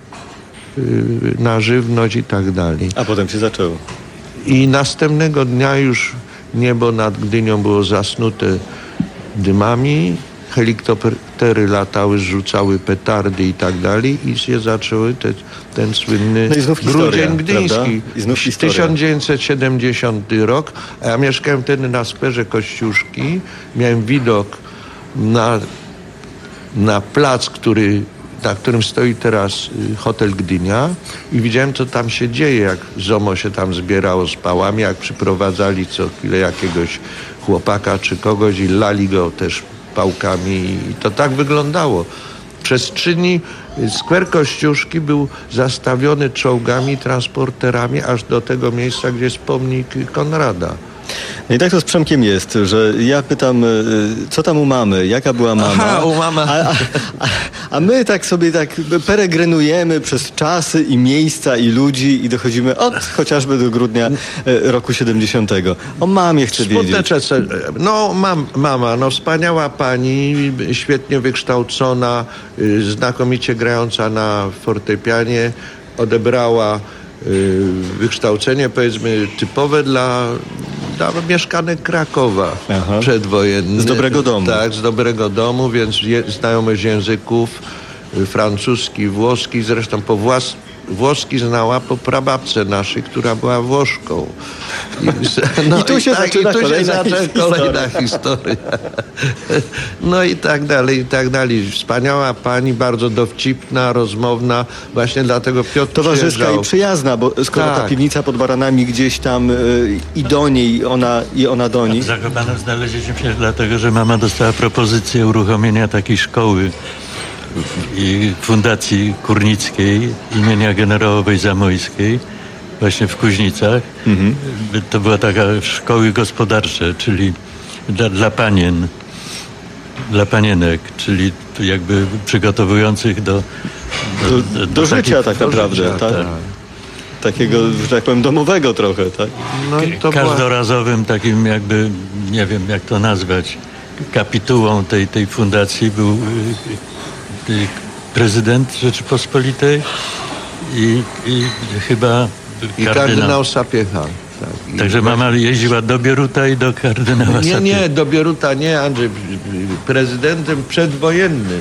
na żywność i tak dalej. A potem się zaczęło. I następnego dnia już niebo nad Gdynią było zasnute dymami, helikoptery latały, rzucały petardy i tak dalej i się zaczęły te, ten słynny no i znów Grudzień historia, Gdyński. I znów tysiąc dziewięćset siedemdziesiąty rok, a ja mieszkałem wtedy na skwerze Kościuszki, miałem widok na, na plac, który, na którym stoi teraz hotel Gdynia i widziałem, co tam się dzieje, jak ZOMO się tam zbierało z pałami, jak przyprowadzali co chwilę jakiegoś chłopaka czy kogoś i lali go też pałkami i to tak wyglądało. W przestrzeni skwer Kościuszki był zastawiony czołgami, transporterami aż do tego miejsca, gdzie jest pomnik Konrada. No i tak to z Przemkiem jest, że ja pytam, co tam u mamy, jaka była mama, Aha, u mama. A, a, a my tak sobie tak peregrinujemy przez czasy i miejsca i ludzi i dochodzimy od chociażby do grudnia roku siedemdziesiątego. O mamie chcę wiedzieć. Czasy. No mam, mama, no wspaniała pani, świetnie wykształcona, znakomicie grająca na fortepianie, odebrała wykształcenie, powiedzmy, typowe dla, dla mieszkanek Krakowa. Aha. Przedwojenny. Z dobrego domu. Tak, z dobrego domu, więc je, znajomość języków, francuski, włoski, zresztą po włas, włoski znała po prababce naszej, która była Włoszką. I, no I tu się i tak, zaczyna i tu kolejna, się zaczyna historia. kolejna historia. No i tak dalej, i tak dalej. Wspaniała pani, bardzo dowcipna, rozmowna. Właśnie dlatego Piotr towarzyska przyjeżdżał. i przyjazna, bo skoro tak. ta piwnica pod Baranami gdzieś tam y, i do niej, i ona, i ona do niej. W Zakopanem znaleźliśmy się dlatego, że mama dostała propozycję uruchomienia takiej szkoły i Fundacji Kurnickiej imienia generałowej Zamojskiej właśnie w Kuźnicach. Mhm. To była taka szkoły gospodarcze, czyli dla, dla panien, dla panienek, czyli jakby przygotowujących do do, do, do, do życia takich, tak naprawdę, życia, tak? tak? Takiego, że tak powiem, domowego trochę, tak? No, to każdorazowym była... takim jakby, nie wiem jak to nazwać, kapitułą tej, tej fundacji był prezydent Rzeczypospolitej i, i chyba I kardynał, kardynał Sapiecha. Tak. Także mama jeździła do Bieruta i do kardynała Sapiecha. Nie, nie, do Bieruta nie, Andrzej. Prezydentem przedwojennym.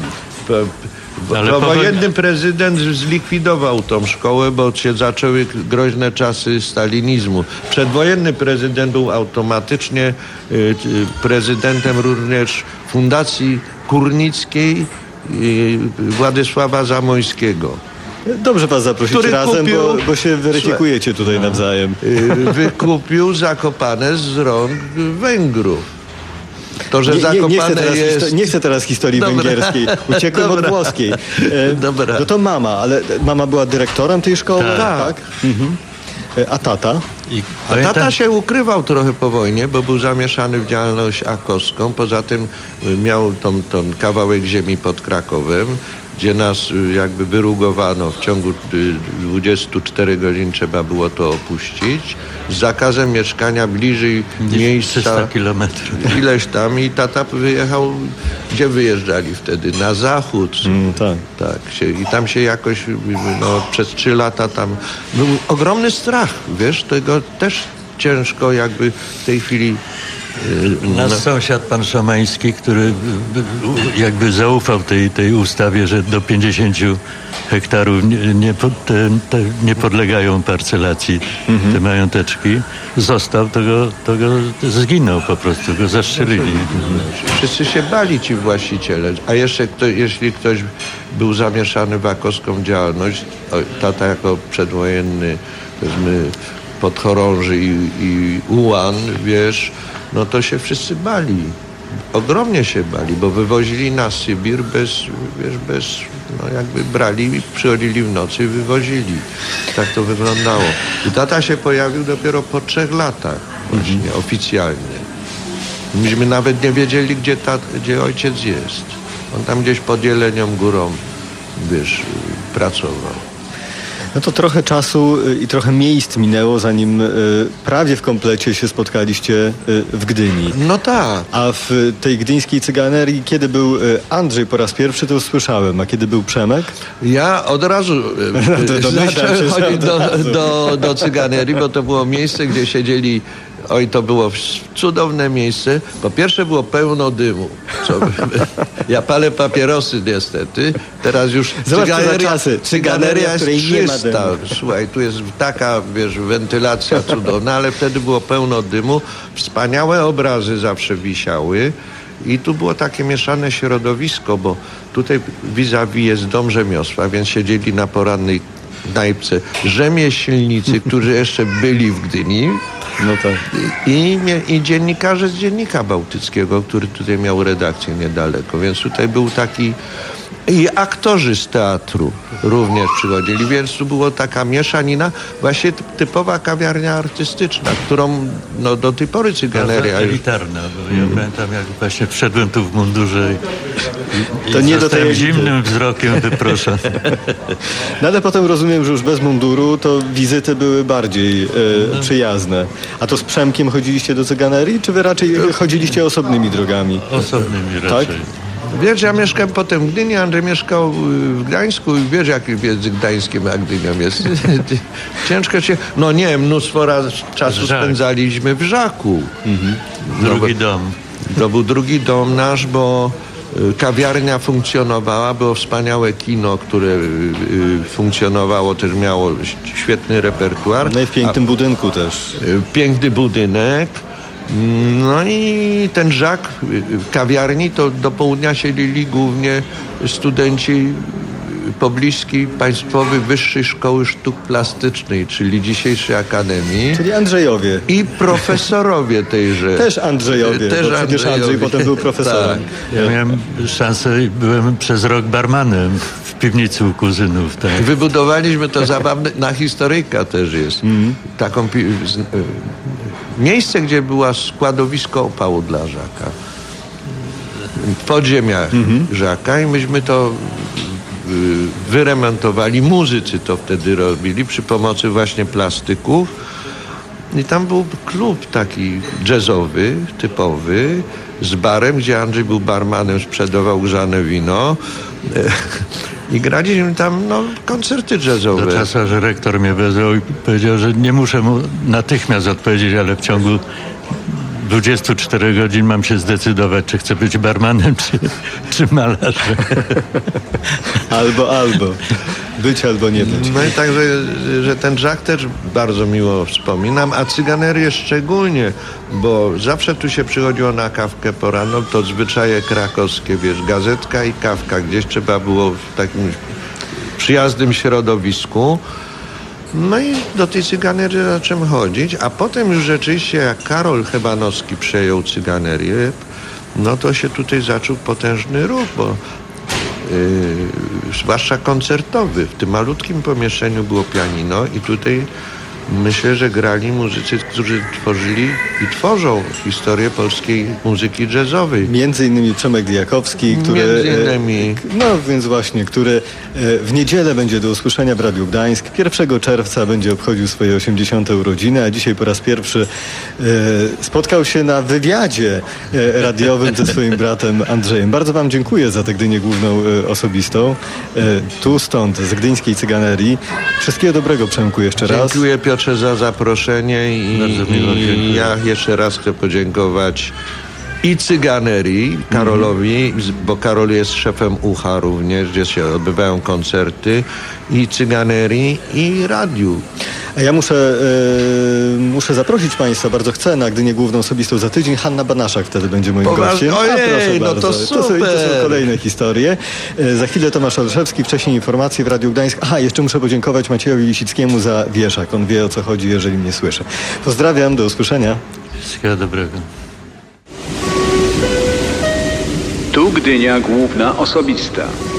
Powojenny prezydent zlikwidował tą szkołę, bo się zaczęły groźne czasy stalinizmu. Przedwojenny prezydent był automatycznie y, prezydentem również Fundacji Kurnickiej y, Władysława Zamojskiego. Dobrze was zaprosić Który razem, kupił, bo, bo się weryfikujecie tutaj nawzajem. Y, wykupił Zakopane z rąk Węgrów. To, że nie, nie, nie, chcę teraz, jest... nie chcę teraz historii Dobra. węgierskiej. Uciekłem Dobra. od włoskiej. E, Dobra. No to mama, ale mama była dyrektorem tej szkoły? Tak. tak? Mhm. A tata? I A tata się ukrywał trochę po wojnie, bo był zamieszany w działalność akowską. Poza tym miał tą, tą kawałek ziemi pod Krakowem, gdzie nas jakby wyrugowano. W ciągu dwudziestu czterech godzin trzeba było to opuścić. Z zakazem mieszkania bliżej miejsca. trzysta kilometrów. Ileś tam i tata wyjechał, gdzie wyjeżdżali wtedy? Na zachód. Mm, tak. tak się, I tam się jakoś, no, przez trzy lata tam był ogromny strach, wiesz, tego też ciężko jakby w tej chwili. Nasz no. sąsiad, pan Szomański, który jakby zaufał tej, tej ustawie, że do pięćdziesięciu hektarów nie, nie, te, te nie podlegają parcelacji mhm. te mająteczki, został, to go, to go zginął po prostu, go zastrzelili. Wszyscy się bali, ci właściciele, a jeszcze kto, jeśli ktoś był zamieszany w akowską działalność, tata jako przedwojenny, powiedzmy, podchorąży i, i ułan, wiesz, no to się wszyscy bali. Ogromnie się bali, bo wywozili na Sybir bez, wiesz, bez, no jakby brali, przychodzili w nocy i wywozili. Tak to wyglądało. I tata się pojawił dopiero po trzech latach właśnie, mm. oficjalnie. Myśmy nawet nie wiedzieli, gdzie, tat, gdzie ojciec jest. On tam gdzieś pod Jelenią Górą, wiesz, pracował. No to trochę czasu y, i trochę miejsc minęło, zanim y, prawie w komplecie się spotkaliście y, w Gdyni. No tak. A w y, tej gdyńskiej cyganerii, kiedy był y, Andrzej po raz pierwszy, to usłyszałem, a kiedy był Przemek? Ja od razu to- to zacząłem nadal się chodzić do, od razu. do, do cyganerii, bo to było miejsce, gdzie siedzieli. Oj, to było cudowne miejsce. Po pierwsze było pełno dymu. Co, ja palę papierosy niestety. Teraz już Zobacz, co za cyganeria, czasy. cyganeria Cyganeria, jest której nie ma czysta. dymu. Słuchaj, tu jest taka, wiesz, wentylacja cudowna, ale wtedy było pełno dymu. Wspaniałe obrazy zawsze wisiały. I tu było takie mieszane środowisko, bo tutaj vis-a-vis jest dom rzemiosła, więc siedzieli na porannej knajpce rzemieślnicy, którzy jeszcze byli w Gdyni. No tak. I, I dziennikarze z Dziennika Bałtyckiego, który tutaj miał redakcję niedaleko, więc tutaj był taki... I aktorzy z teatru również przychodzili, więc tu była taka mieszanina, właśnie typowa kawiarnia artystyczna, którą no, do tej pory cyganeria... Bardzo elitarna, bo ja pamiętam, jak właśnie wszedłem tu w mundurze i, i To nie do zostałem tej elity. zimnym wzrokiem wyproszony. No ale potem rozumiem, że już bez munduru to wizyty były bardziej e, przyjazne. A to z Przemkiem chodziliście do cyganerii, czy wy raczej chodziliście osobnymi drogami? Osobnymi raczej. Wiesz, ja mieszkałem potem w Gdyni, Andrzej mieszkał w Gdańsku i wiesz, jak między Gdańskiem a Gdynią jest. Ciężko się... No nie, mnóstwo raz, czasu Żak. spędzaliśmy w Żaku. Mhm. Drugi dom. To był drugi dom nasz, bo y, kawiarnia funkcjonowała, było wspaniałe kino, które y, y, funkcjonowało, też miało świetny repertuar. No i w pięknym budynku też. Y, Piękny budynek. No i ten Żak w kawiarni, to do południa siedzieli głównie studenci pobliskiej Państwowej Wyższej Szkoły Sztuk Plastycznej, czyli dzisiejszej Akademii. Czyli Andrzejowie. I profesorowie tejże. Też Andrzejowie, Też bo przecież Andrzejowie. Andrzej potem był profesorem. Tak. Ja miałem szansę i byłem przez rok barmanem w piwnicy u kuzynów. Tak. Wybudowaliśmy to zabawne, na historyjka też jest. Mhm. Taką pi- z, y, miejsce, gdzie była składowisko opału dla Żaka. W podziemiach Mhm. Żaka i myśmy to y, wyremontowali. Muzycy to wtedy robili przy pomocy właśnie plastyków. I tam był klub taki jazzowy, typowy, z barem, gdzie Andrzej był barmanem, sprzedawał grzane wino. I graliśmy tam no, koncerty jazzowe. Do czasu, że rektor mnie wezwał i powiedział, że nie muszę mu natychmiast odpowiedzieć, ale w ciągu dwudziestu czterech godzin mam się zdecydować, czy chcę być barmanem, czy, czy malarzem. Albo, albo. Być albo nie być. No i także, że ten Żak też bardzo miło wspominam, a cyganerię szczególnie, bo zawsze tu się przychodziło na kawkę poranną, to zwyczaje krakowskie, wiesz, gazetka i kawka, gdzieś trzeba było w takim przyjaznym środowisku. No i do tej cyganerii zacząłem chodzić, a potem już rzeczywiście jak Karol Hebanowski przejął cyganerię, no to się tutaj zaczął potężny ruch, bo Yy, zwłaszcza koncertowy. W tym malutkim pomieszczeniu było pianino i tutaj myślę, że grali muzycy, którzy tworzyli i tworzą historię polskiej muzyki jazzowej. Między innymi Przemek Diakowski, który... Między innymi. No więc właśnie, który e, w niedzielę będzie do usłyszenia w Radiu Gdańsk. pierwszego czerwca będzie obchodził swoje osiemdziesiąte urodziny, a dzisiaj po raz pierwszy e, spotkał się na wywiadzie e, radiowym ze swoim bratem Andrzejem. Bardzo wam dziękuję za tę Gdynię główną e, osobistą. E, tu stąd, z gdyńskiej cyganerii. Wszystkiego dobrego, Przemku, jeszcze raz. Dziękuję Piotrze za zaproszenie i, Bardzo miło, i dziękuję. ja jeszcze raz chcę podziękować i cyganerii, Karolowi, bo Karol jest szefem Ucha również, gdzie się odbywają koncerty, i cyganerii, i radiu. A ja muszę, e, muszę zaprosić Państwa, bardzo chcę, na Gdynię główną osobistą za tydzień. Hanna Banaszak wtedy będzie moim Poważnie? gościem. Ojej, A proszę no to bardzo. To są, to są super. kolejne historie. E, za chwilę Tomasz Olszewski, wcześniej informacje w Radiu Gdańsk. Aha, jeszcze muszę podziękować Maciejowi Lisickiemu za wieszak. On wie, o co chodzi, jeżeli mnie słyszy. Pozdrawiam, do usłyszenia. Wszystkiego dobrego. Tu Gdynia główna osobista.